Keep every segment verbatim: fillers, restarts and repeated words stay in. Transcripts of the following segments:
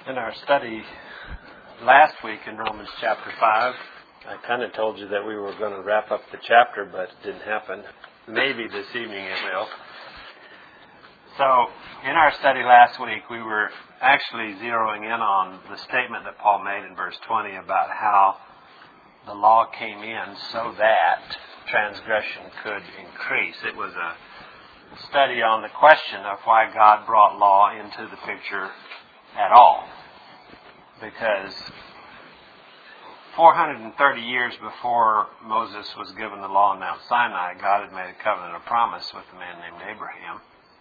In our study last week in Romans chapter five, I kind of told you that we were going to wrap up the chapter, but it didn't happen. Maybe this evening it will. So, in our study last week, we were actually zeroing in on the statement that Paul made in verse twenty about how the law came in so that transgression could increase. It was a study on the question of why God brought law into the picture at all. Because four hundred thirty years before Moses was given the law on Mount Sinai, God had made a covenant of promise with a man named Abraham.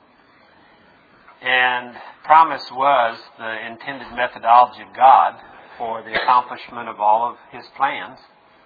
And promise was the intended methodology of God for the accomplishment of all of His plans.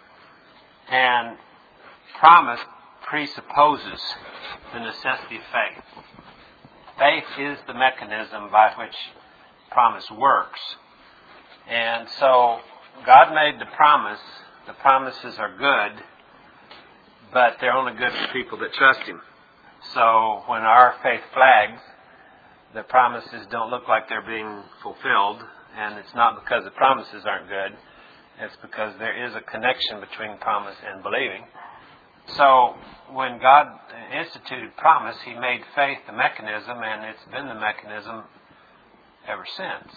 And promise presupposes the necessity of faith. Faith is the mechanism by which promise works. And so God made the promise. The promises are good, but they're only good for people that trust Him. So when our faith flags, the promises don't look like they're being fulfilled, and it's not because the promises aren't good. It's because there is a connection between promise and believing. So when God instituted promise, He made faith the mechanism, and it's been the mechanism ever since.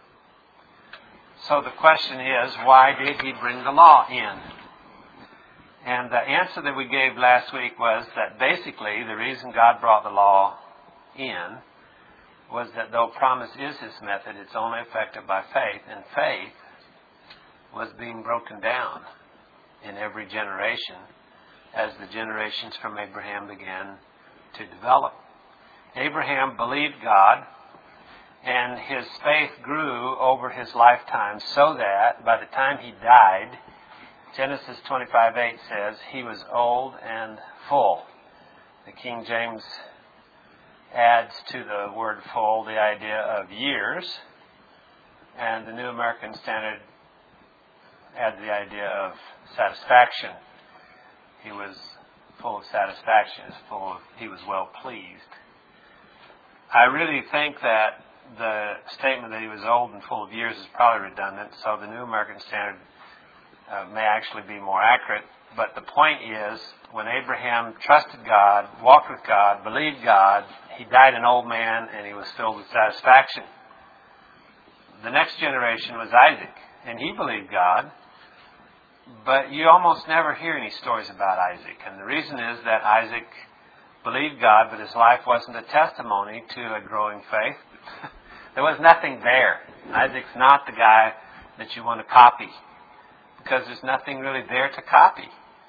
So the question is, why did He bring the law in? And the answer that we gave last week was that basically the reason God brought the law in was that though promise is His method, it's only effective by faith, and faith was being broken down in every generation as the generations from Abraham began to develop. Abraham believed God, and his faith grew over his lifetime so that by the time he died, Genesis twenty-five eight says, he was old and full. The King James adds to the word full the idea of years, and the New American Standard adds the idea of satisfaction. He was full of satisfaction, full of, he was well pleased. I really think that the statement that he was old and full of years is probably redundant, so the New American Standard uh, may actually be more accurate. But the point is, when Abraham trusted God, walked with God, believed God, he died an old man and he was filled with satisfaction. The next generation was Isaac, and he believed God, but you almost never hear any stories about Isaac. And the reason is that Isaac believed God, but his life wasn't a testimony to a growing faith. There was nothing there. Isaac's not the guy that you want to copy, because there's nothing really there to copy.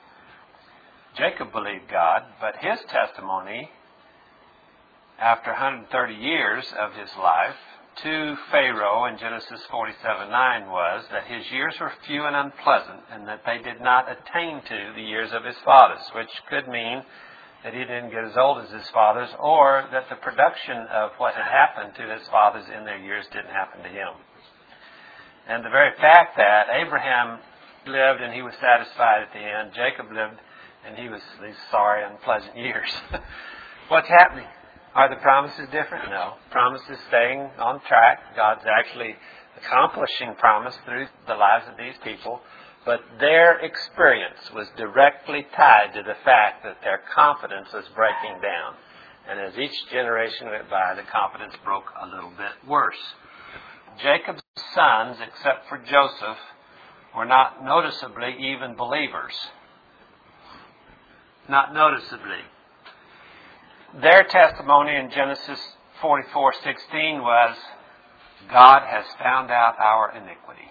Jacob believed God, but his testimony after one hundred thirty years of his life to Pharaoh in Genesis forty-seven nine was that his years were few and unpleasant, and that they did not attain to the years of his fathers, which could mean that he didn't get as old as his fathers, or that the production of what had happened to his fathers in their years didn't happen to him. And the very fact that Abraham lived and he was satisfied at the end, Jacob lived and he was these sorry, unpleasant years. What's happening? Are the promises different? No. Promises staying on track. God's actually accomplishing promise through the lives of these people. But their experience was directly tied to the fact that their confidence was breaking down. And as each generation went by, the confidence broke a little bit worse. Jacob's sons, except for Joseph, were not noticeably even believers. Not noticeably. Their testimony in Genesis forty-four sixteen was, God has found out our iniquity.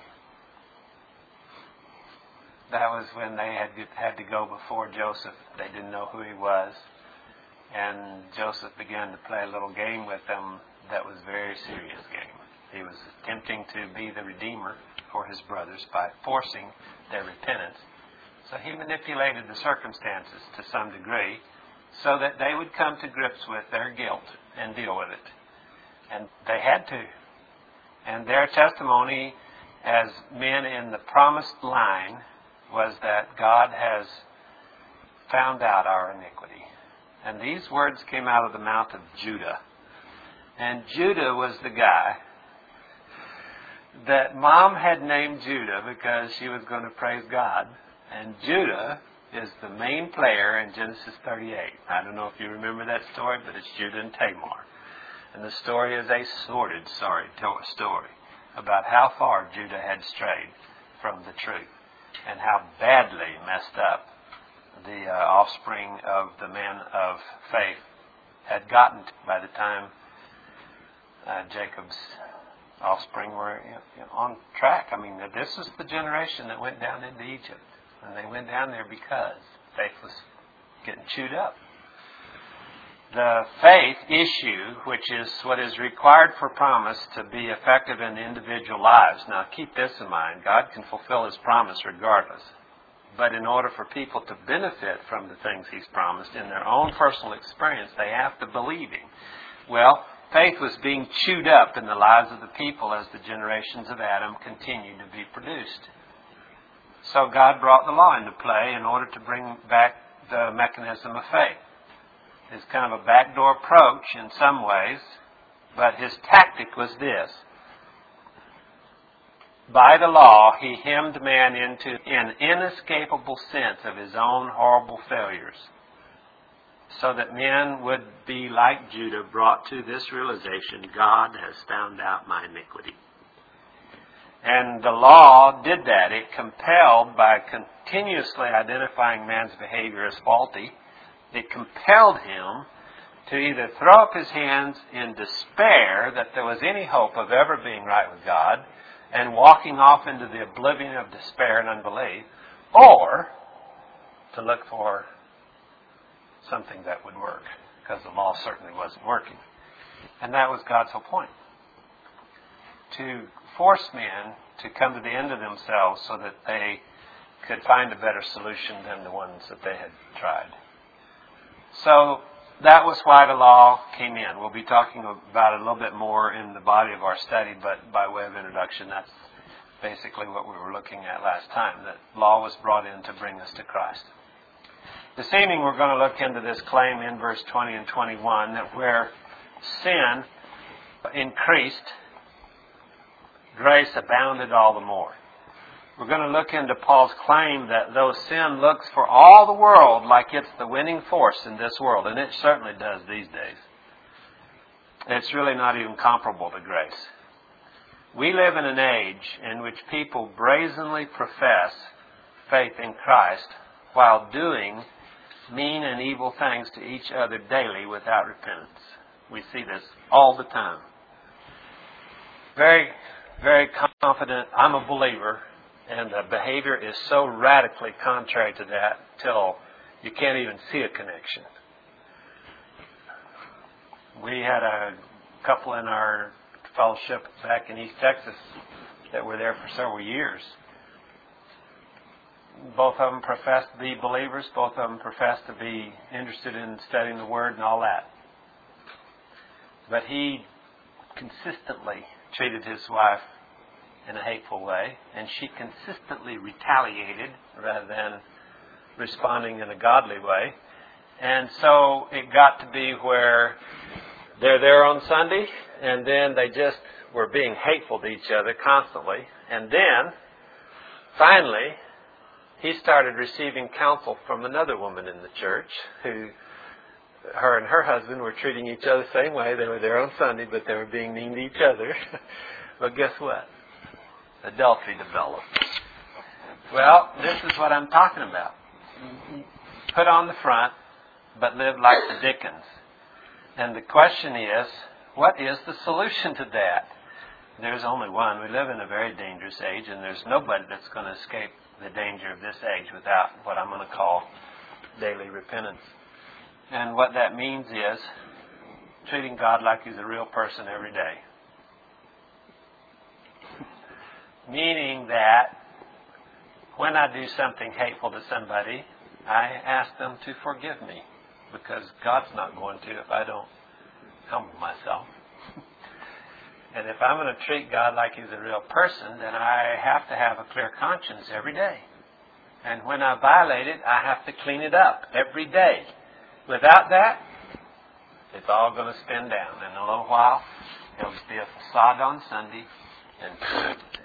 That was when they had had to go before Joseph. They didn't know who he was. And Joseph began to play a little game with them that was a very serious game. He was attempting to be the redeemer for his brothers by forcing their repentance. So he manipulated the circumstances to some degree so that they would come to grips with their guilt and deal with it. And they had to. And their testimony as men in the promised line was that God has found out our iniquity. And these words came out of the mouth of Judah. And Judah was the guy that Mom had named Judah because she was going to praise God. And Judah is the main player in Genesis thirty-eight. I don't know if you remember that story, but it's Judah and Tamar. And the story is a sordid sorry, story about how far Judah had strayed from the truth and how badly messed up the uh, offspring of the man of faith had gotten to by the time uh, Jacob's offspring were you know, on track. I mean, this is the generation that went down into Egypt. And they went down there because faith was getting chewed up. The faith issue, which is what is required for promise to be effective in individual lives. Now, keep this in mind. God can fulfill His promise regardless. But in order for people to benefit from the things He's promised in their own personal experience, they have to believe Him. Well, faith was being chewed up in the lives of the people as the generations of Adam continued to be produced. So God brought the law into play in order to bring back the mechanism of faith. It's kind of a backdoor approach in some ways, but his tactic was this. By the law, he hemmed man into an inescapable sense of his own horrible failures, so that men would be like Judah, brought to this realization, God has found out my iniquity. And the law did that. It compelled, by continuously identifying man's behavior as faulty, it compelled him to either throw up his hands in despair that there was any hope of ever being right with God and walking off into the oblivion of despair and unbelief, or to look for something that would work, because the law certainly wasn't working. And that was God's whole point. To force men to come to the end of themselves so that they could find a better solution than the ones that they had tried. So that was why the law came in. We'll be talking about it a little bit more in the body of our study, but by way of introduction, that's basically what we were looking at last time, that law was brought in to bring us to Christ. This evening we're going to look into this claim in verse twenty and twenty-one, that where sin increased, grace abounded all the more. We're going to look into Paul's claim that though sin looks for all the world like it's the winning force in this world, and it certainly does these days, it's really not even comparable to grace. We live in an age in which people brazenly profess faith in Christ while doing mean and evil things to each other daily without repentance. We see this all the time. Very, very confident, I'm a believer, and the behavior is so radically contrary to that till you can't even see a connection. We had a couple in our fellowship back in East Texas that were there for several years. Both of them professed to be believers. Both of them professed to be interested in studying the Word and all that. But he consistently treated his wife in a hateful way, and she consistently retaliated rather than responding in a godly way. And so it got to be where they're there on Sunday, and then they just were being hateful to each other constantly. And then, finally, he started receiving counsel from another woman in the church who, her and her husband were treating each other the same way. They were there on Sunday, but they were being mean to each other. But guess what? Adultery developed. Well, this is what I'm talking about. Put on the front, but live like the Dickens. And the question is, what is the solution to that? There's only one. We live in a very dangerous age, and there's nobody that's going to escape the danger of this age without what I'm going to call daily repentance. And what that means is treating God like He's a real person every day. Meaning that when I do something hateful to somebody, I ask them to forgive me, because God's not going to if I don't humble myself. And if I'm going to treat God like He's a real person, then I have to have a clear conscience every day. And when I violate it, I have to clean it up every day. Without that, it's all going to spin down. In a little while, it'll be a facade on Sunday and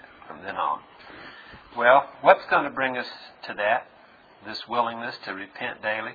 then on. Well, what's going to bring us to that, this willingness to repent daily?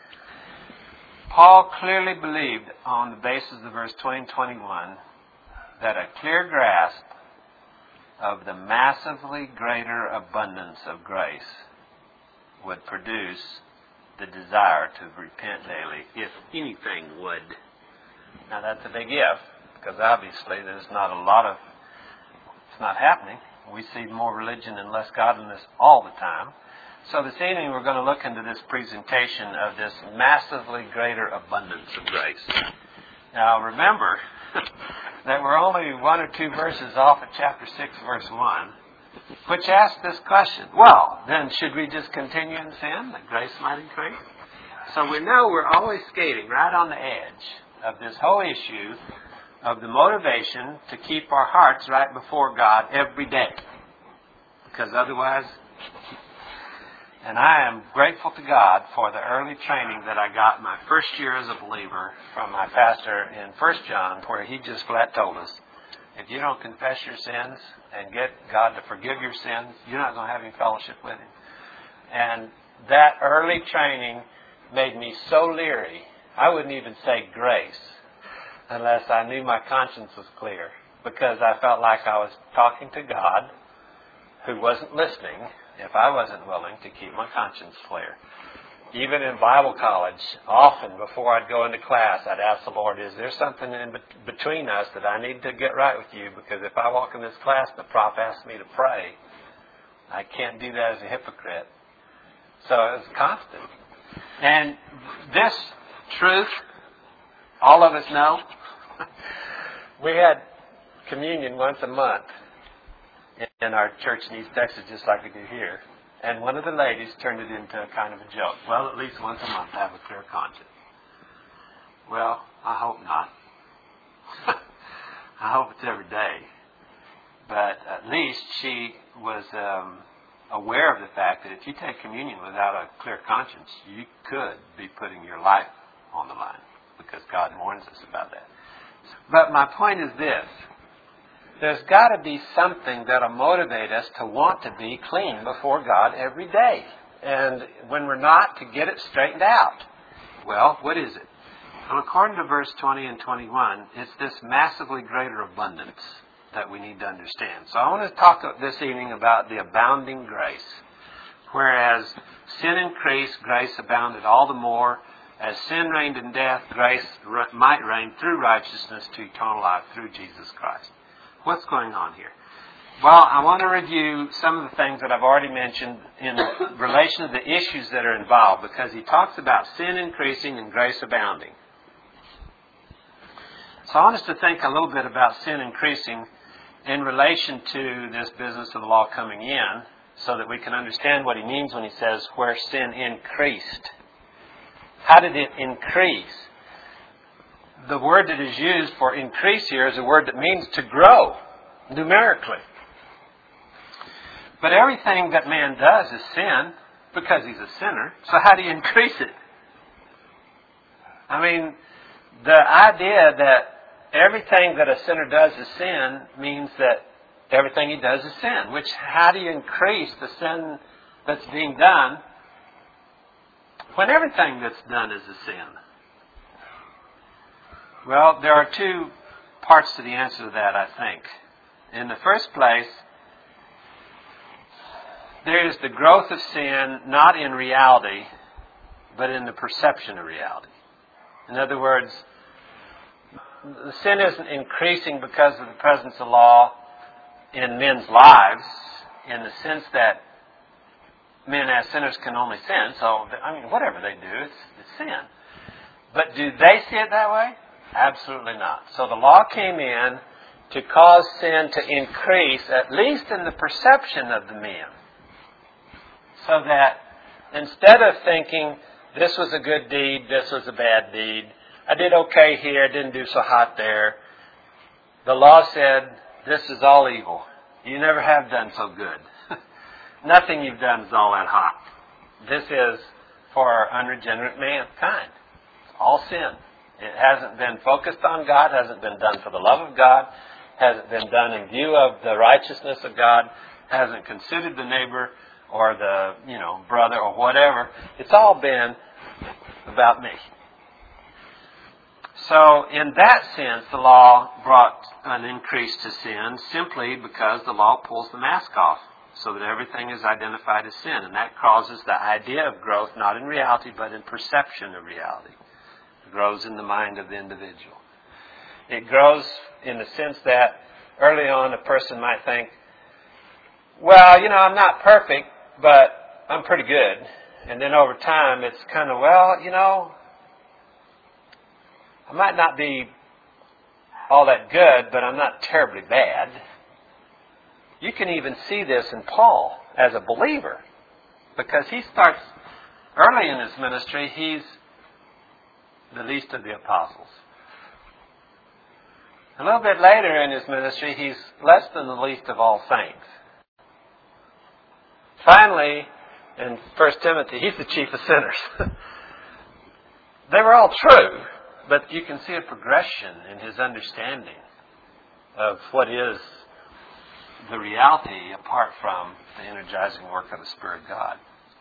Paul clearly believed, on the basis of verse twenty and twenty-one, that a clear grasp of the massively greater abundance of grace would produce the desire to repent daily, if anything would. Now that's a big if, because obviously there's not a lot of, it's not happening. We see more religion and less godliness all the time. So this evening we're going to look into this presentation of this massively greater abundance of grace. Now remember that we're only one or two verses off of chapter six, verse one, which asks this question. Well, then should we just continue in sin that grace might increase? So we know we're always skating right on the edge of this whole issue of the motivation to keep our hearts right before God every day. Because otherwise, and I am grateful to God for the early training that I got my first year as a believer from my pastor in First John, where he just flat told us, if you don't confess your sins and get God to forgive your sins, you're not going to have any fellowship with Him. And that early training made me so leery, I wouldn't even say grace, unless I knew my conscience was clear, because I felt like I was talking to God who wasn't listening if I wasn't willing to keep my conscience clear. Even in Bible college, often before I'd go into class, I'd ask the Lord, is there something in be- between us that I need to get right with you? Because if I walk in this class and the prof asks me to pray, I can't do that as a hypocrite. So it was constant. And this truth, all of us know. We had communion once a month in our church in East Texas, just like we do here. And one of the ladies turned it into a kind of a joke. Well, at least once a month I have a clear conscience. Well, I hope not. I hope it's every day. But at least she was um, aware of the fact that if you take communion without a clear conscience, you could be putting your life on the line, because God warns us about that. But my point is this. There's got to be something that will motivate us to want to be clean before God every day. And when we're not, to get it straightened out. Well, what is it? Well, according to verse twenty and twenty-one, it's this massively greater abundance that we need to understand. So I want to talk this evening about the abounding grace. Whereas sin increased, grace abounded all the more. As sin reigned in death, grace might reign through righteousness to eternal life through Jesus Christ. What's going on here? Well, I want to review some of the things that I've already mentioned in relation to the issues that are involved, because he talks about sin increasing and grace abounding. So I want us to think a little bit about sin increasing in relation to this business of the law coming in, so that we can understand what he means when he says where sin increased. How did it increase? The word that is used for increase here is a word that means to grow numerically. But everything that man does is sin because he's a sinner. So how do you increase it? I mean, the idea that everything that a sinner does is sin means that everything he does is sin. Which, how do you increase the sin that's being done when everything that's done is a sin? Well, there are two parts to the answer to that, I think. In the first place, there is the growth of sin not in reality, but in the perception of reality. In other words, the sin isn't increasing because of the presence of law in men's lives, in the sense that men as sinners can only sin. So, I mean, whatever they do, it's, it's sin. But do they see it that way? Absolutely not. So the law came in to cause sin to increase, at least in the perception of the men. So that instead of thinking, this was a good deed, this was a bad deed, I did okay here, I didn't do so hot there, the law said, this is all evil. You never have done so good. Nothing you've done is all that hot. This is for unregenerate mankind. It's all sin. It hasn't been focused on God, hasn't been done for the love of God, hasn't been done in view of the righteousness of God, hasn't considered the neighbor or the, you know, brother or whatever. It's all been about me. So in that sense, the law brought an increase to sin simply because the law pulls the mask off so that everything is identified as sin. And that causes the idea of growth, not in reality, but in perception of reality. It grows in the mind of the individual. It grows in the sense that early on a person might think, well, you know, I'm not perfect, but I'm pretty good. And then over time it's kind of, well, you know, I might not be all that good, but I'm not terribly bad. You can even see this in Paul as a believer, because he starts early in his ministry, he's the least of the apostles. A little bit later in his ministry, he's less than the least of all saints. Finally, in First Timothy, he's the chief of sinners. They were all true, but you can see a progression in his understanding of what is the reality apart from the energizing work of the Spirit of God.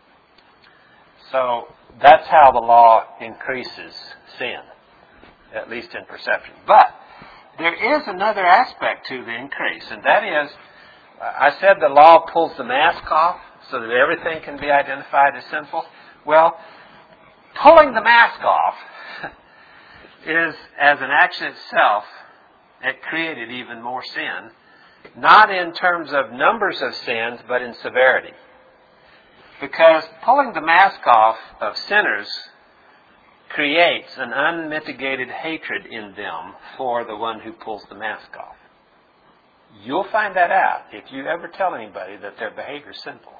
So that's how the law increases sin, at least in perception. But there is another aspect to the increase, and that is, I said the law pulls the mask off so that everything can be identified as sinful. Well, pulling the mask off is, as an action itself, it created even more sin, not in terms of numbers of sins, but in severity. Because pulling the mask off of sinners creates an unmitigated hatred in them for the one who pulls the mask off. You'll find that out if you ever tell anybody that their behavior is sinful.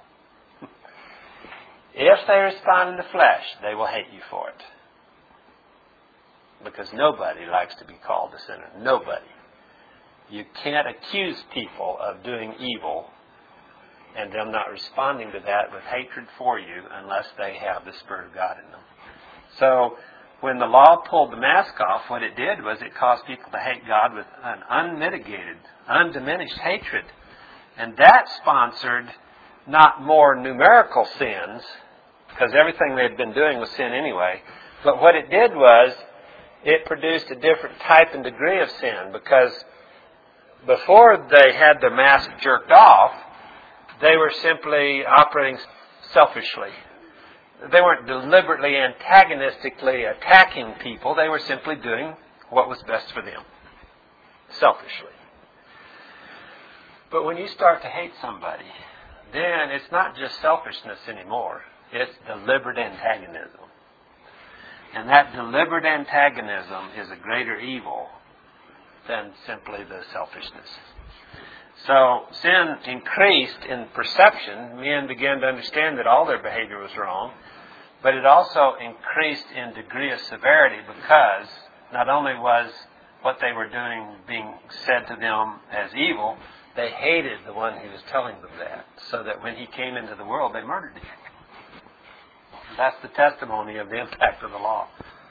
If they respond in the flesh, they will hate you for it. Because nobody likes to be called a sinner. Nobody. You can't accuse people of doing evil and them not responding to that with hatred for you unless they have the Spirit of God in them. So when the law pulled the mask off, what it did was it caused people to hate God with an unmitigated, undiminished hatred. And that sponsored not more numerical sins, because everything they had been doing was sin anyway, but what it did was it produced a different type and degree of sin, because before they had their mask jerked off, they were simply operating selfishly. They weren't deliberately, antagonistically attacking people. They were simply doing what was best for them, selfishly. But when you start to hate somebody, then it's not just selfishness anymore. It's deliberate antagonism. And that deliberate antagonism is a greater evil than simply the selfishness. So sin increased in perception. Men began to understand that all their behavior was wrong. But it also increased in degree of severity, because not only was what they were doing being said to them as evil, they hated the one who was telling them that, so that when he came into the world, they murdered him. That's the testimony of the impact of the law.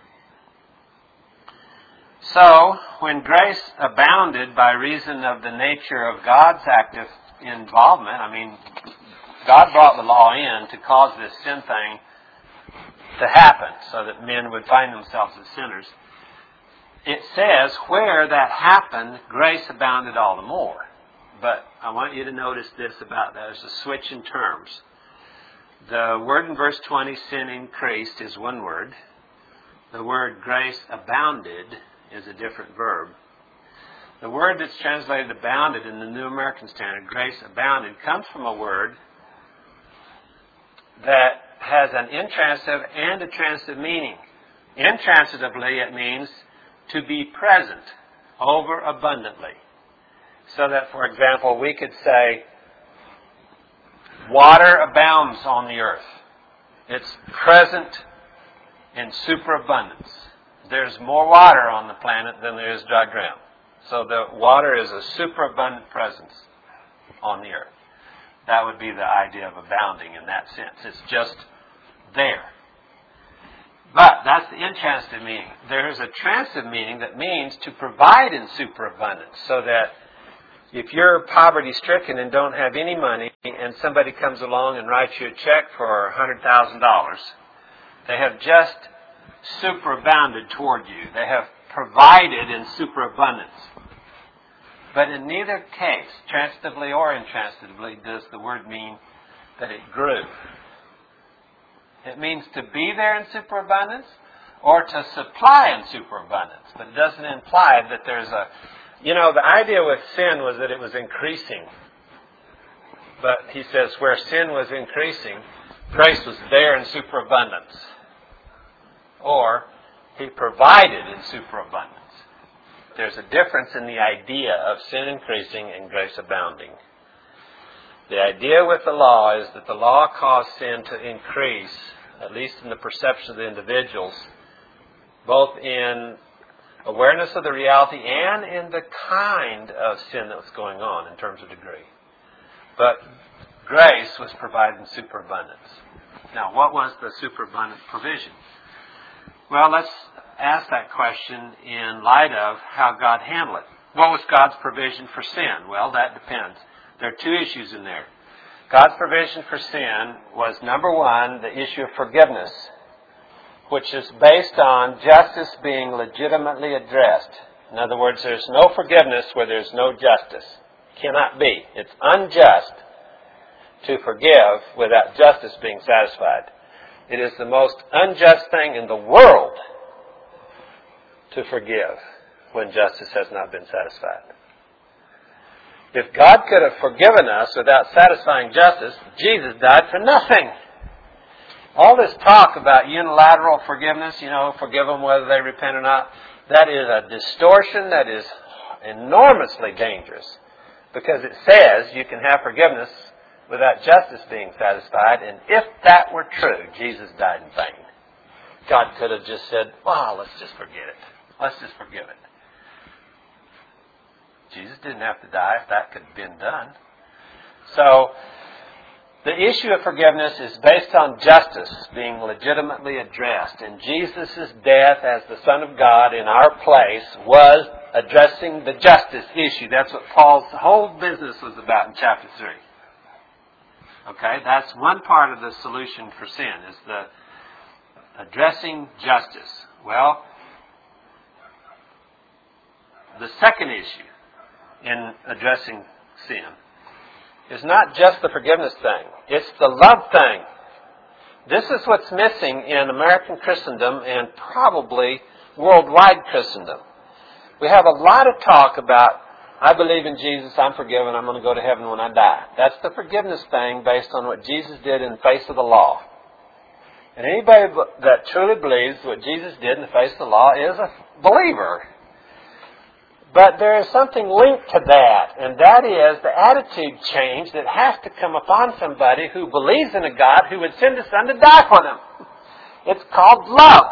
So, when grace abounded by reason of the nature of God's active involvement, I mean, God brought the law in to cause this sin thing to happen, so that men would find themselves as sinners. It says, where that happened, grace abounded all the more. But I want you to notice this about that. There's a switch in terms. The word in verse twenty, sin increased, is one word. The word grace abounded is a different verb. The word that's translated abounded in the New American Standard, grace abounded, comes from a word that has an intransitive and a transitive meaning. Intransitively, it means to be present overabundantly. So that, for example, we could say, water abounds on the earth. It's present in superabundance. There's more water on the planet than there is dry ground. So the water is a superabundant presence on the earth. That would be the idea of abounding in that sense. It's just there. But that's the intransitive meaning. There is a transitive meaning that means to provide in superabundance, so that If you're poverty-stricken and don't have any money, and somebody comes along and writes you a check for one hundred thousand dollars, they have just superabounded toward you. They have provided in superabundance. But in neither case, transitively or intransitively, does the word mean that it grew. It means to be there in superabundance or to supply in superabundance. But it doesn't imply that there's a... You know, the idea with sin was that it was increasing. But he says where sin was increasing, grace was there in superabundance. Or he provided in superabundance. There's a difference in the idea of sin increasing and grace abounding. The idea with the law is that the law caused sin to increase, at least in the perception of the individuals, both in awareness of the reality and in the kind of sin that was going on in terms of degree. But grace was provided in superabundance. Now, what was the superabundant provision? Well, let's ask that question in light of how God handled it. What was God's provision for sin? Well, that depends. There are two issues in there. God's provision for sin was, number one, the issue of forgiveness, which is based on justice being legitimately addressed. In other words, there's no forgiveness where there's no justice. Cannot be. It's unjust to forgive without justice being satisfied. It is the most unjust thing in the world to forgive when justice has not been satisfied. If God could have forgiven us without satisfying justice, Jesus died for nothing. All this talk about unilateral forgiveness, you know, forgive them whether they repent or not, that is a distortion that is enormously dangerous. Because it says you can have forgiveness without justice being satisfied, and if that were true, Jesus died in vain. God could have just said, well, let's just forget it. Let's just forgive it. Jesus didn't have to die if that could have been done. So, the issue of forgiveness is based on justice being legitimately addressed. And Jesus' death as the Son of God in our place was addressing the justice issue. That's what Paul's whole business was about in chapter three. Okay, that's one part of the solution for sin, is the addressing justice. Well, the second issue in addressing sin is not just the forgiveness thing. It's the love thing. This is what's missing in American Christendom and probably worldwide Christendom. We have a lot of talk about, I believe in Jesus, I'm forgiven, I'm going to go to heaven when I die. That's the forgiveness thing based on what Jesus did in the face of the law. And anybody that truly believes what Jesus did in the face of the law is a believer. But there is something linked to that, and that is the attitude change that has to come upon somebody who believes in a God who would send His Son to die for them. It's called love.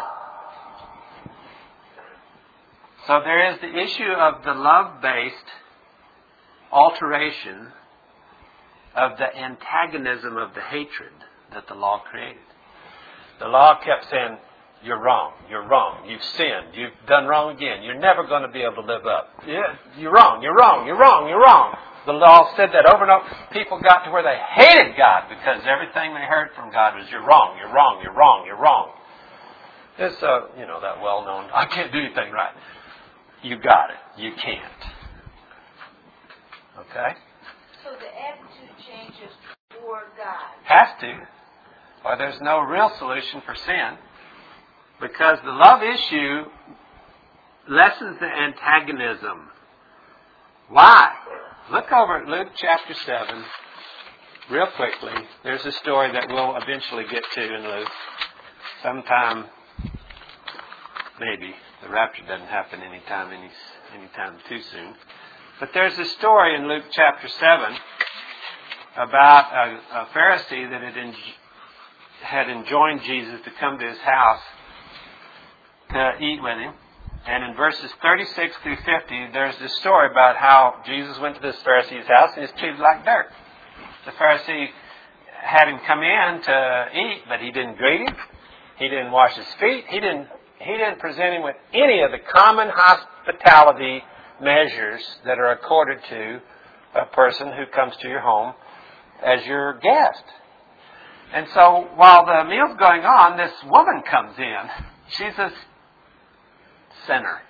So there is the issue of the love-based alteration of the antagonism of the hatred that the law created. The law kept saying, you're wrong, you're wrong, you've sinned, you've done wrong again, you're never going to be able to live up. Yeah, you're wrong, you're wrong, you're wrong, you're wrong. The law said that over and over. People got to where they hated God because everything they heard from God was, you're wrong, you're wrong, you're wrong, you're wrong. It's, uh, you know, that well-known, I can't do anything right. You got it. You can't. Okay? So the attitude changes toward God. Has to. Or there's no real solution for sin. Because the love issue lessens the antagonism. Why? Look over at Luke chapter seven real quickly. There's a story that we'll eventually get to in Luke. Sometime, maybe. The rapture doesn't happen anytime, any, anytime too soon. But there's a story in Luke chapter seven about a, a Pharisee that had, en- had enjoined Jesus to come to his house to eat with him. And in verses thirty-six through fifty, there's this story about how Jesus went to this Pharisee's house and he was treated like dirt. The Pharisee had him come in to eat, but he didn't greet him. He didn't wash his feet. He didn't He didn't present him with any of the common hospitality measures that are accorded to a person who comes to your home as your guest. And so while the meal's going on, this woman comes in. She's a sinner.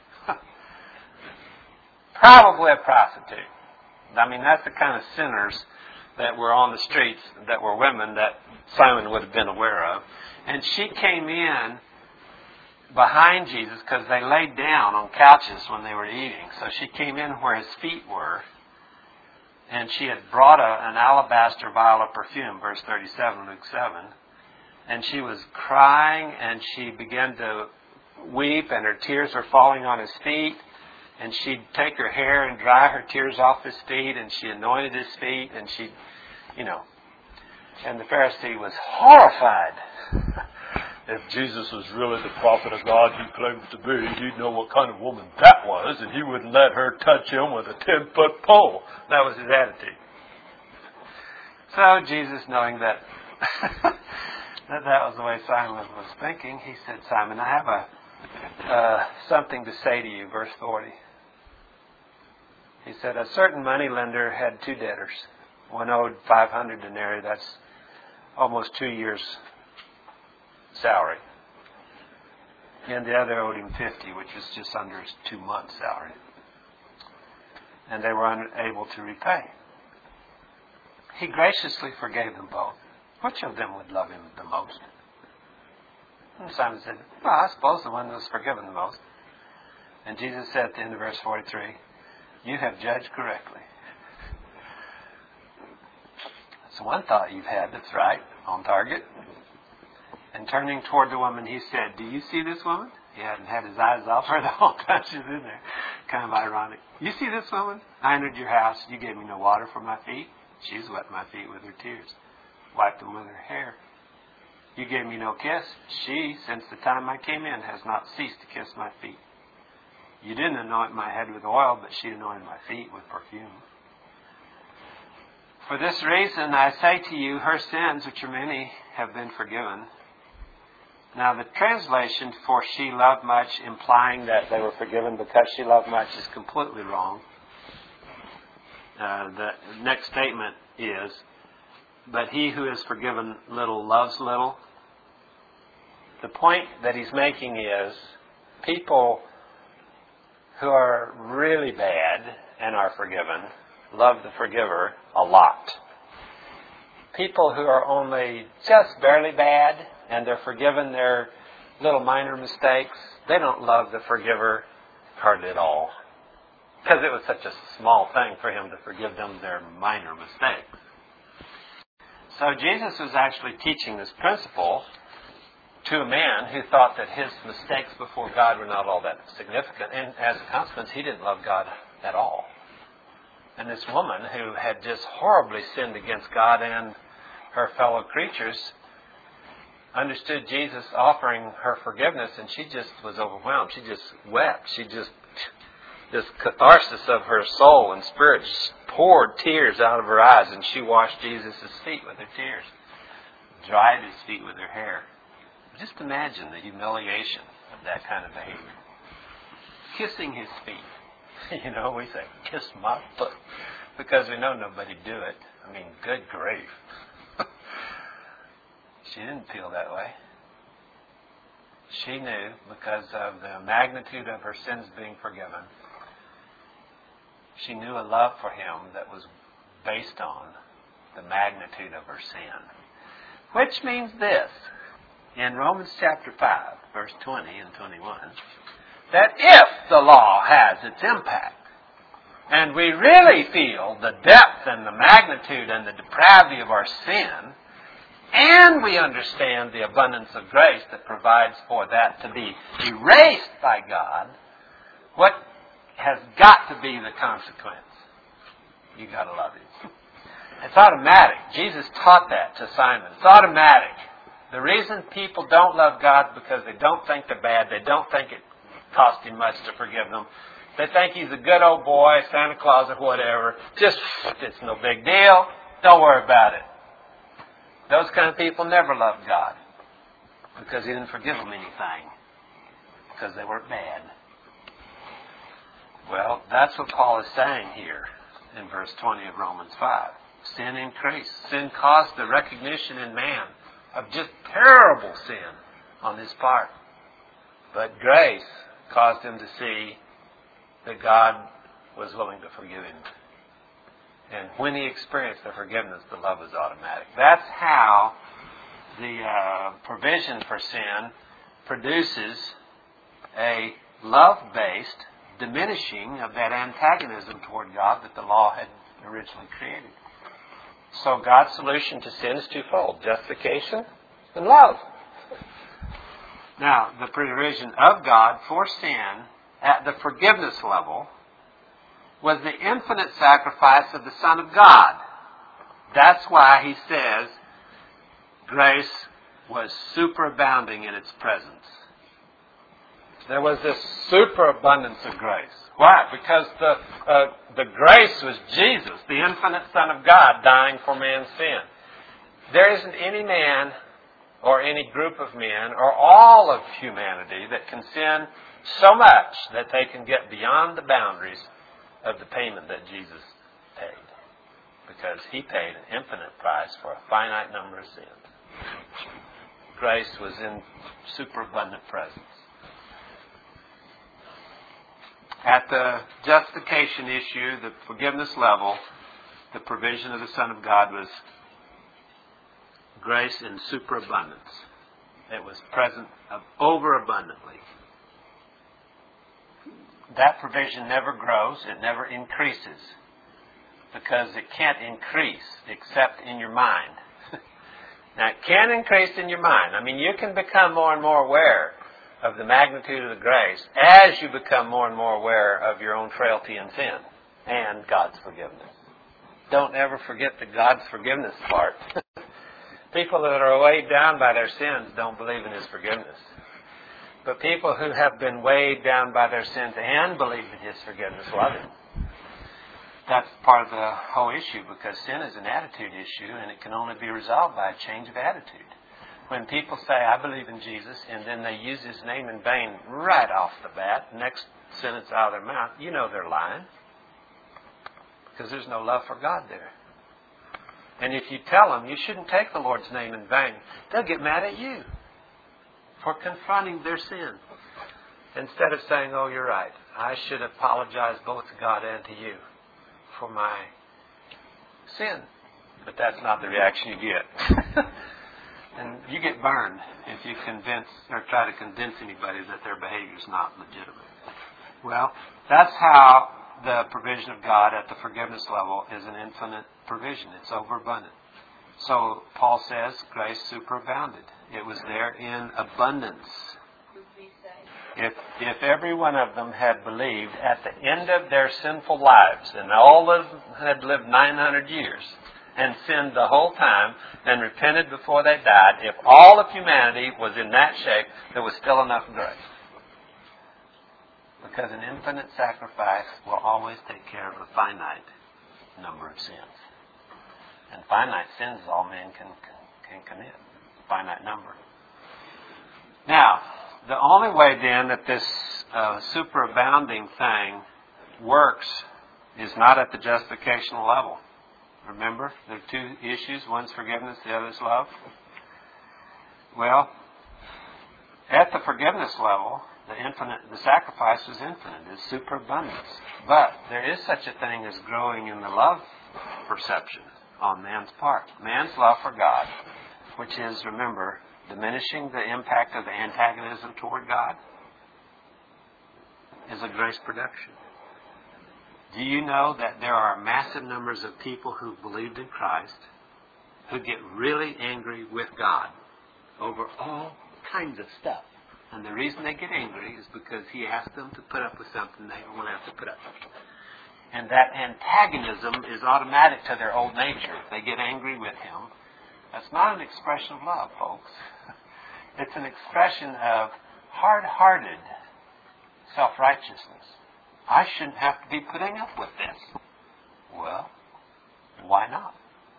Probably a prostitute. I mean, that's the kind of sinners that were on the streets, that were women that Simon would have been aware of. And she came in behind Jesus because they laid down on couches when they were eating. So she came in where his feet were. And she had brought a, an alabaster vial of perfume, verse thirty-seven, Luke seven. And she was crying, and she began to weep, and her tears were falling on his feet. And she'd take her hair and dry her tears off his feet, and she anointed his feet, and she, you know. And the Pharisee was horrified. If Jesus was really the prophet of God he claimed to be, he'd know what kind of woman that was, and he wouldn't let her touch him with a ten-foot pole. That was his attitude. So Jesus, knowing that that, that was the way Simon was thinking, he said, Simon, I have a uh, something to say to you, verse forty. He said, a certain moneylender had two debtors. One owed five hundred denarii, that's almost two years' salary. And the other owed him fifty, which was just under his two months' salary. And they were unable to repay. He graciously forgave them both. Which of them would love him the most? And Simon said, well, I suppose the one that was forgiven the most. And Jesus said at the end of verse forty-three, you have judged correctly. That's one thought you've had that's right, on target. And turning toward the woman, he said, do you see this woman? He hadn't had his eyes off her the whole time she was in there. Kind of ironic. You see this woman? I entered your house. You gave me no water for my feet. She's wet my feet with her tears. Wiped them with her hair. You gave me no kiss. She, since the time I came in, has not ceased to kiss my feet. You didn't anoint my head with oil, but she anointed my feet with perfume. For this reason, I say to you, her sins, which are many, have been forgiven. Now, the translation for she loved much, implying that they were forgiven because she loved much, is completely wrong. Uh, the next statement is, but he who is forgiven little loves little. The point that he's making is, people who are really bad and are forgiven love the forgiver a lot. People who are only just barely bad and they're forgiven their little minor mistakes, they don't love the forgiver hardly at all. Because it was such a small thing for him to forgive them their minor mistakes. So Jesus was actually teaching this principle to a man who thought that his mistakes before God were not all that significant. And as a consequence, he didn't love God at all. And this woman who had just horribly sinned against God and her fellow creatures understood Jesus offering her forgiveness, and she just was overwhelmed. She just wept. She just, this catharsis of her soul and spirit, just poured tears out of her eyes, and she washed Jesus' feet with her tears, dried his feet with her hair. Just imagine the humiliation of that kind of behavior. Kissing his feet. You know, we say, kiss my foot, because we know nobody do it. I mean, good grief. She didn't feel that way. She knew, because of the magnitude of her sins being forgiven, she knew a love for him that was based on the magnitude of her sin. Which means this, in Romans chapter five, verse twenty and twenty-one, that if the law has its impact, and we really feel the depth and the magnitude and the depravity of our sin, and we understand the abundance of grace that provides for that to be erased by God, what has got to be the consequence? You got to love him. It's automatic. Jesus taught that to Simon. It's automatic. The reason people don't love God is because they don't think they're bad. They don't think it cost him much to forgive them. They think he's a good old boy, Santa Claus or whatever. Just, it's no big deal. Don't worry about it. Those kind of people never loved God because he didn't forgive them anything because they weren't bad. Well, that's what Paul is saying here. in verse twenty of Romans five. Sin increased. Sin caused the recognition in man of just terrible sin on his part. But grace caused him to see that God was willing to forgive him. And when he experienced the forgiveness, the love was automatic. That's how the uh, provision for sin produces a love-based diminishing of that antagonism toward God that the law had originally created. So God's solution to sin is twofold: justification and love. Now, the provision of God for sin at the forgiveness level was the infinite sacrifice of the Son of God. That's why he says grace was superabounding in its presence. There was this superabundance of grace. Why? Because the uh, the grace was Jesus, the infinite Son of God, dying for man's sin. There isn't any man or any group of men or all of humanity that can sin so much that they can get beyond the boundaries of the payment that Jesus paid. Because he paid an infinite price for a finite number of sins. Grace was in superabundant presence. At the justification issue, the forgiveness level, the provision of the Son of God was grace in superabundance. It was present overabundantly. That provision never grows, it never increases, because it can't increase except in your mind. Now, it can increase in your mind. I mean, you can become more and more aware of the magnitude of the grace as you become more and more aware of your own frailty and sin and God's forgiveness. Don't ever forget the God's forgiveness part. People that are weighed down by their sins don't believe in His forgiveness. But people who have been weighed down by their sins and believe in His forgiveness love Him. That's part of the whole issue, because sin is an attitude issue, and it can only be resolved by a change of attitude. When people say, I believe in Jesus, and then they use His name in vain right off the bat, next sentence out of their mouth, you know they're lying. Because there's no love for God there. And if you tell them you shouldn't take the Lord's name in vain, they'll get mad at you for confronting their sin. Instead of saying, oh, you're right, I should apologize both to God and to you for my sin. But that's not the reaction you get. And you get burned if you convince or try to convince anybody that their behavior is not legitimate. Well, that's how the provision of God at the forgiveness level is an infinite provision. It's overabundant. So Paul says grace superabounded. It was there in abundance. If if every one of them had believed at the end of their sinful lives, and all of them had lived nine hundred years and sinned the whole time and repented before they died, if all of humanity was in that shape, there was still enough grace. Because an infinite sacrifice will always take care of a finite number of sins. And finite sins all men can, can commit. Finite number. Now, the only way then that this uh, superabounding thing works is not at the justificational level. Remember, there are two issues. One's forgiveness, the other's love. Well, at the forgiveness level, the infinite, the sacrifice was infinite. It's superabundance. But there is such a thing as growing in the love perception on man's part. Man's love for God, which is, remember, diminishing the impact of the antagonism toward God, is a grace production. Do you know that there are massive numbers of people who believed in Christ who get really angry with God over all kinds of stuff? And the reason they get angry is because He asked them to put up with something they don't want to have to put up with. And that antagonism is automatic to their old nature. If they get angry with Him, that's not an expression of love, folks. It's an expression of hard-hearted self-righteousness. I shouldn't have to be putting up with this. Well, why not?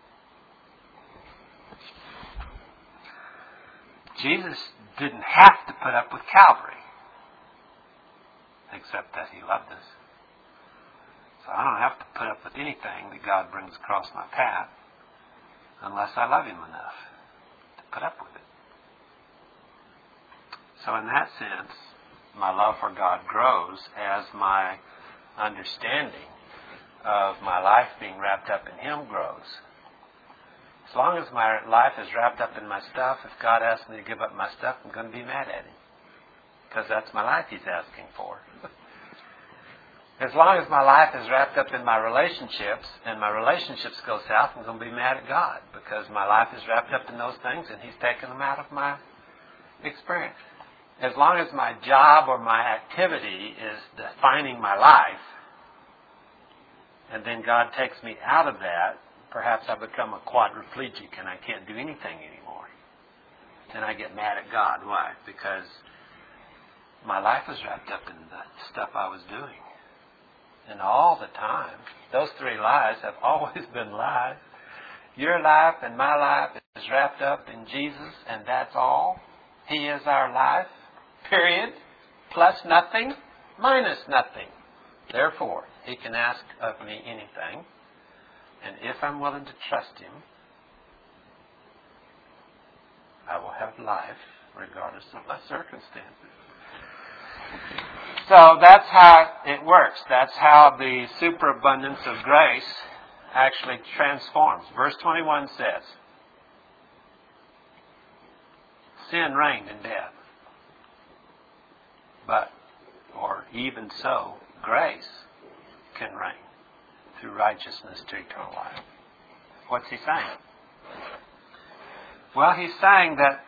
Jesus didn't have to put up with Calvary, except that He loved us. So I don't have to put up with anything that God brings across my path unless I love Him enough to put up with it. So in that sense, my love for God grows as my understanding of my life being wrapped up in Him grows. As long as my life is wrapped up in my stuff, if God asks me to give up my stuff, I'm going to be mad at Him. Because that's my life He's asking for. As long as my life is wrapped up in my relationships, and my relationships go south, I'm going to be mad at God. Because my life is wrapped up in those things, and He's taken them out of my experience. As long as my job or my activity is defining my life, and then God takes me out of that, perhaps I become a quadriplegic and I can't do anything anymore. Then I get mad at God. Why? Because my life was wrapped up in the stuff I was doing. And all the time, those three lies have always been lies. Your life and my life is wrapped up in Jesus, and that's all. He is our life, period, plus nothing, minus nothing. Therefore, He can ask of me anything, and if I'm willing to trust Him, I will have life regardless of my circumstances. So that's how it works. That's how the superabundance of grace actually transforms. Verse twenty-one says, sin reigned in death. But, or even so, grace can reign through righteousness to eternal life. What's he saying? Well, he's saying that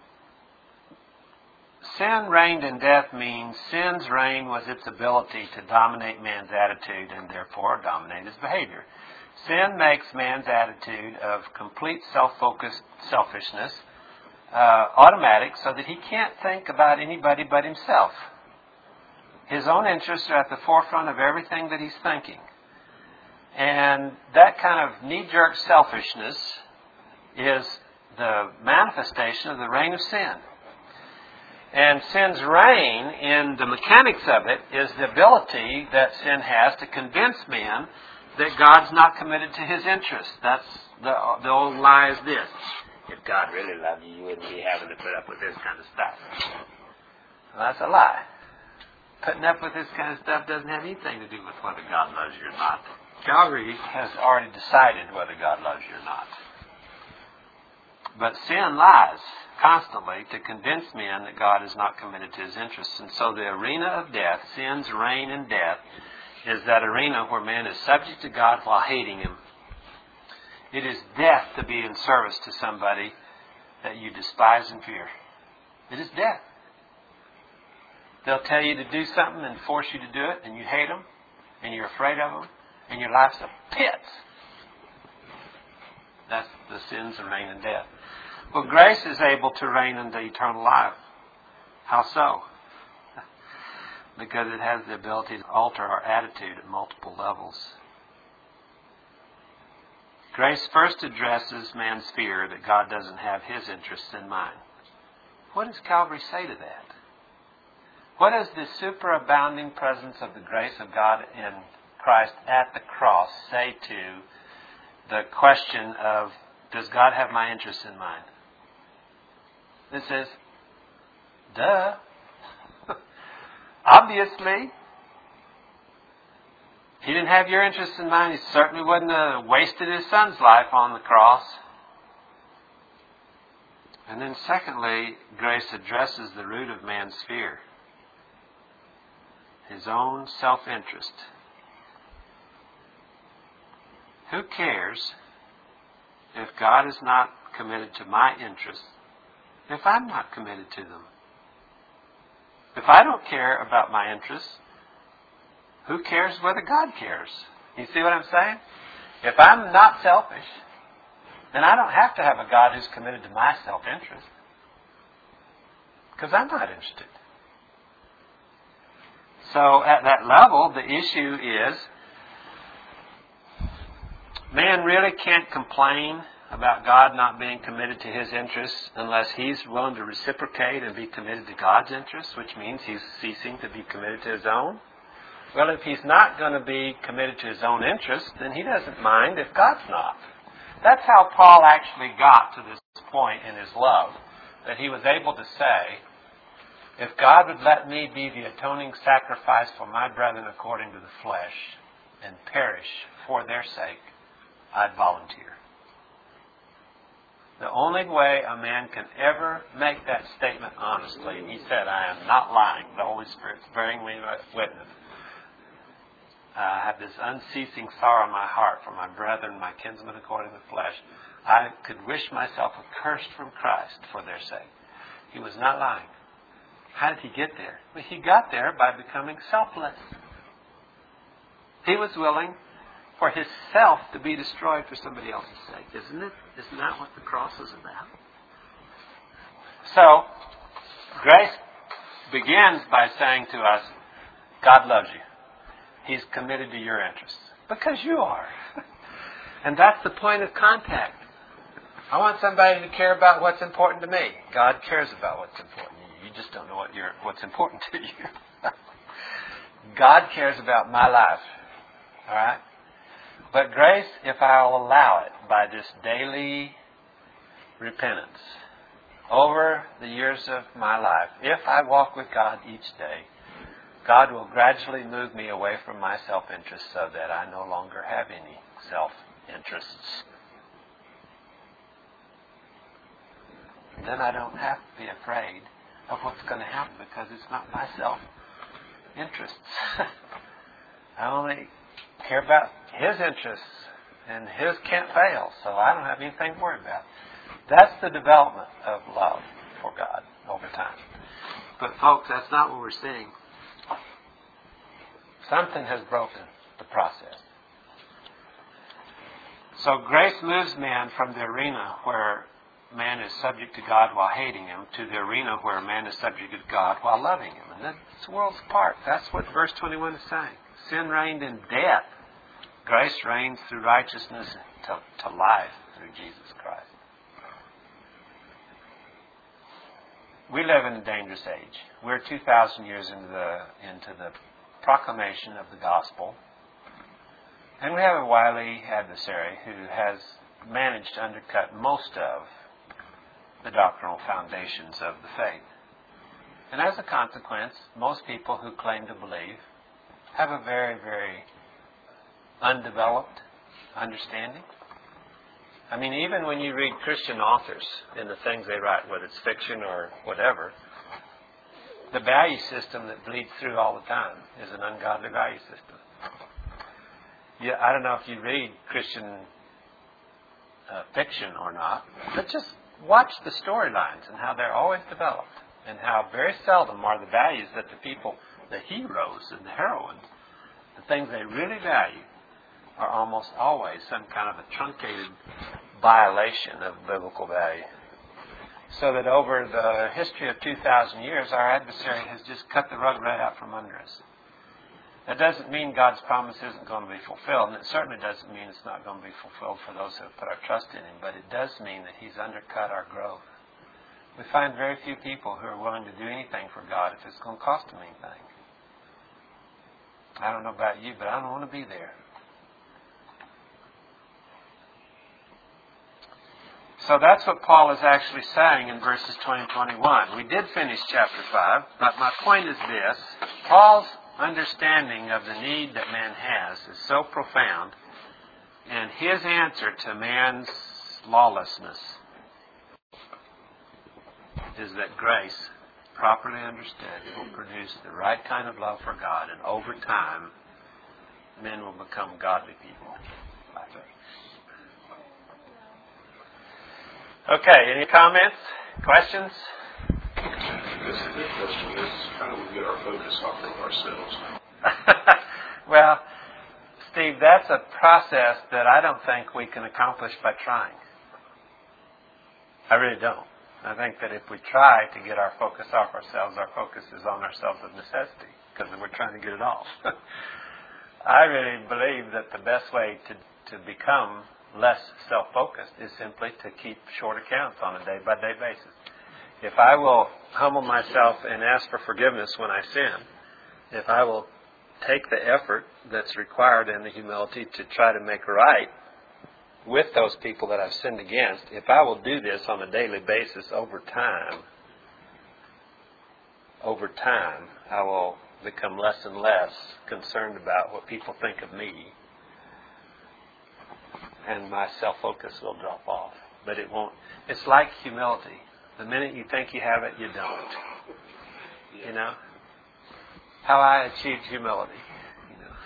sin reigned in death means sin's reign was its ability to dominate man's attitude and therefore dominate his behavior. Sin makes man's attitude of complete self-focused selfishness uh, automatic so that he can't think about anybody but himself. His own interests are at the forefront of everything that he's thinking. And that kind of knee-jerk selfishness is the manifestation of the reign of sin. And sin's reign, in the mechanics of it, is the ability that sin has to convince men that God's not committed to His interests. That's the, the old lie is this. If God really loved you, you wouldn't be having to put up with this kind of stuff. Well, that's a lie. Putting up with this kind of stuff doesn't have anything to do with whether God loves you or not. Calvary has already decided whether God loves you or not. But sin lies constantly to convince men that God is not committed to His interests. And so the arena of death, sin's reign in death, is that arena where man is subject to God while hating Him. It is death to be in service to somebody that you despise and fear. It is death. They'll tell you to do something and force you to do it, and you hate them, and you're afraid of them, and your life's a pit. That's the sins of reign in death. Well, grace is able to reign into eternal life. How so? Because it has the ability to alter our attitude at multiple levels. Grace first addresses man's fear that God doesn't have His interests in mind. What does Calvary say to that? What does the superabounding presence of the grace of God in Christ at the cross say to the question of, does God have my interests in mind? It says, duh. Obviously. He didn't have your interests in mind. He certainly wouldn't have wasted His Son's life on the cross. And then secondly, grace addresses the root of man's fear. His own self-interest. Who cares if God is not committed to my interests if I'm not committed to them? If I don't care about my interests, who cares whether God cares? You see what I'm saying? If I'm not selfish, then I don't have to have a God who's committed to my self-interest. Because I'm not interested. So at that level, the issue is, man really can't complain about God not being committed to His interests unless he's willing to reciprocate and be committed to God's interests, which means he's ceasing to be committed to his own. Well, if he's not going to be committed to his own interests, then he doesn't mind if God's not. That's how Paul actually got to this point in his love, that he was able to say, if God would let me be the atoning sacrifice for my brethren according to the flesh and perish for their sake, I'd volunteer. The only way a man can ever make that statement honestly, he said, I am not lying. The Holy Spirit's bearing me witness. I have this unceasing sorrow in my heart for my brethren, my kinsmen according to the flesh. I could wish myself accursed from Christ for their sake. He was not lying. How did he get there? Well, he got there by becoming selfless. He was willing for his self to be destroyed for somebody else's sake. Isn't it? Isn't that what the cross is about? So, grace begins by saying to us, God loves you. He's committed to your interests. Because you are. And that's the point of contact. I want somebody to care about what's important to me. God cares about what's important to you. You just don't know what you're, what's important to you. God cares about my life. All right? But grace, if I'll allow it, by this daily repentance over the years of my life, if I walk with God each day, God will gradually move me away from my self-interest so that I no longer have any self-interests. And then I don't have to be afraid of what's going to happen because it's not my self-interests. I only care about His interests, and His can't fail, so I don't have anything to worry about. That's the development of love for God over time. But folks, that's not what we're seeing. Something has broken the process. So grace moves man from the arena where man is subject to God while hating Him to the arena where man is subject to God while loving Him. And that's worlds apart. That's what verse twenty-one is saying. Sin reigned in death. Grace reigns through righteousness to, to life through Jesus Christ. We live in a dangerous age. We're two thousand years into the into the proclamation of the gospel. And we have a wily adversary who has managed to undercut most of the doctrinal foundations of the faith. And as a consequence, most people who claim to believe have a very, very undeveloped understanding. I mean, even when you read Christian authors in the things they write, whether it's fiction or whatever, the value system that bleeds through all the time is an ungodly value system. Yeah, I don't know if you read Christian uh, fiction or not, but just watch the storylines and how they're always developed and how very seldom are the values that the people, the heroes and the heroines, the things they really value are almost always some kind of a truncated violation of biblical value. So that over the history of two thousand years, our adversary has just cut the rug right out from under us. That doesn't mean God's promise isn't going to be fulfilled, and it certainly doesn't mean it's not going to be fulfilled for those who have put our trust in Him, but it does mean that He's undercut our growth. We find very few people who are willing to do anything for God if it's going to cost them anything. I don't know about you, but I don't want to be there. So that's what Paul is actually saying in verses twenty and twenty-one. We did finish chapter five, but my point is this. Paul's understanding of the need that man has is so profound, and his answer to man's lawlessness is that grace, properly understood, will produce the right kind of love for God, and over time, men will become godly people by faith. Okay, any comments? Questions? This is the question is, how do we get our focus off of ourselves? Well, Steve, that's a process that I don't think we can accomplish by trying. I really don't. I think that if we try to get our focus off ourselves, our focus is on ourselves of necessity, because we're trying to get it off. I really believe that the best way to, to become less self-focused is simply to keep short accounts on a day-by-day basis. If I will humble myself and ask for forgiveness when I sin, if I will take the effort that's required and the humility to try to make right with those people that I've sinned against, if I will do this on a daily basis over time, over time, I will become less and less concerned about what people think of me, and my self-focus will drop off. But it won't. It's like humility. The minute you think you have it, you don't. You know? How I achieved humility. You know?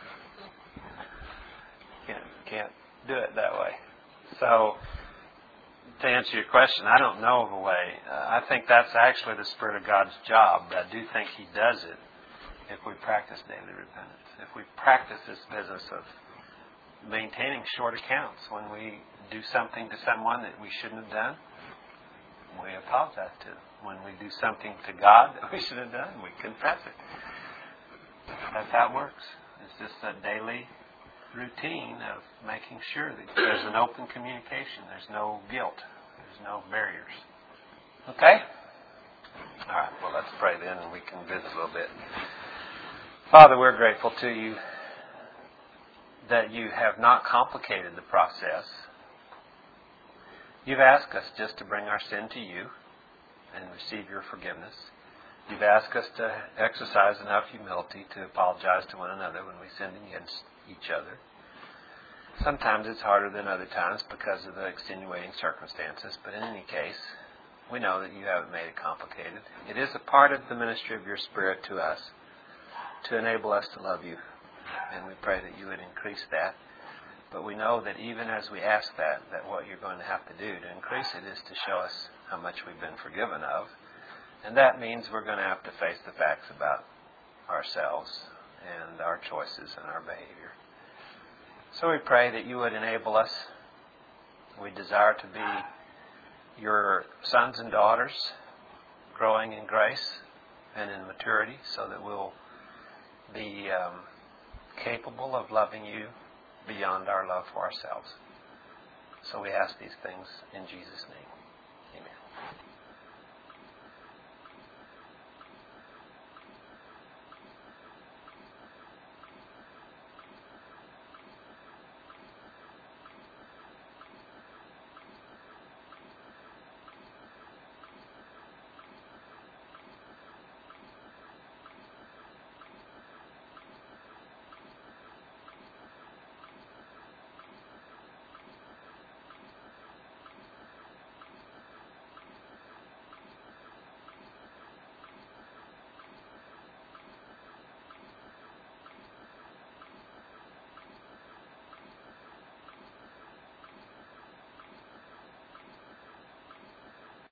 Can't, can't do it that way. So, to answer your question, I don't know of a way. Uh, I think that's actually the Spirit of God's job, but I do think He does it if we practice daily repentance. If we practice this business of maintaining short accounts when we do something to someone that we shouldn't have done, we apologize to them. When we do something to God that we should have done, we confess it. That's how it works. It's just a daily routine of making sure that there's an open communication. There's no guilt. There's no barriers. Okay? All right. Well, let's pray then, and we can visit a little bit. Father, we're grateful to you that you have not complicated the process. You've asked us just to bring our sin to you and receive your forgiveness. You've asked us to exercise enough humility to apologize to one another when we sin against each other. Sometimes it's harder than other times because of the extenuating circumstances, but in any case, we know that you haven't made it complicated. It is a part of the ministry of your Spirit to us to enable us to love you, and we pray that you would increase that. But we know that even as we ask that, that what you're going to have to do to increase it is to show us how much we've been forgiven of. And that means we're going to have to face the facts about ourselves and our choices and our behavior. So we pray that you would enable us. We desire to be your sons and daughters, growing in grace and in maturity, so that we'll be um, capable of loving you beyond our love for ourselves. So we ask these things in Jesus' name.